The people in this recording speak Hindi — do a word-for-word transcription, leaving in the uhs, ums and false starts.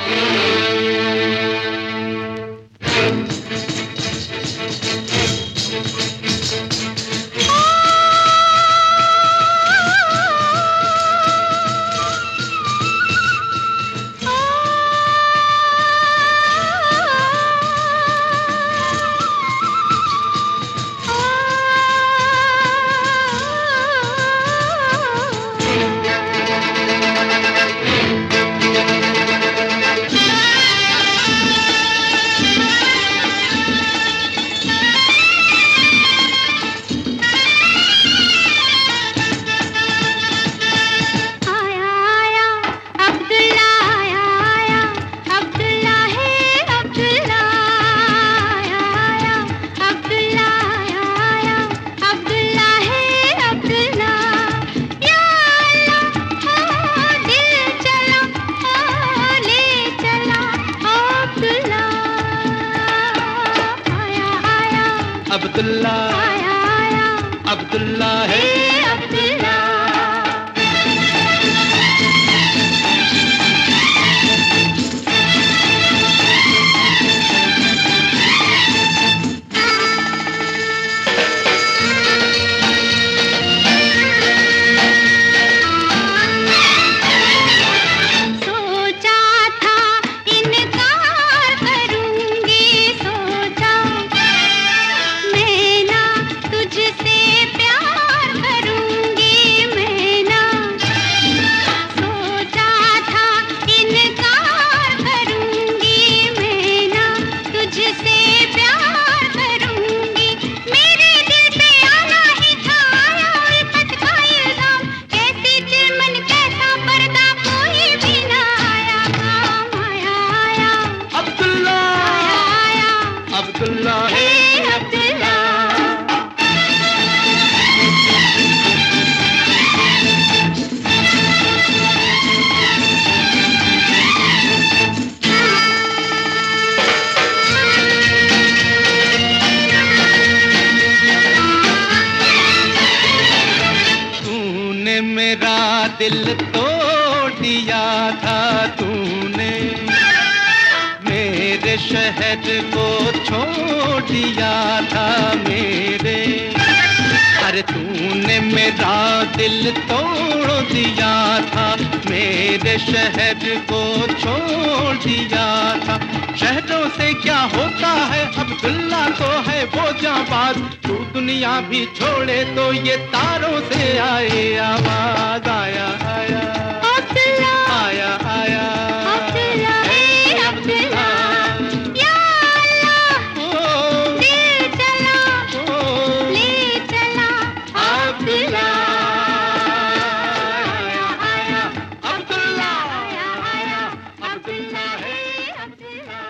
अब्दुल्ला आया आया, अब्दुल्ला है अब्दुल्ला। अब्दुल्ला है अब्दुल्ला। तूने मेरा दिल तोड़ दिया था, तूने मेरे शहर को छोड़ दिया था मेरे। अरे तूने मेरा दिल तोड़ दिया था, मेरे शहर को छोड़ दिया था। शहरों से क्या होता है, अब्दुल्ला तो है वो जाबाज। तू दुनिया भी छोड़े तो ये तारों से आए आवाज। आया आया अब्दुल्ला, आया आया अब्दुल्ला, अब्दुल्ला। अब्दुल्ला है अब्दुल्ला।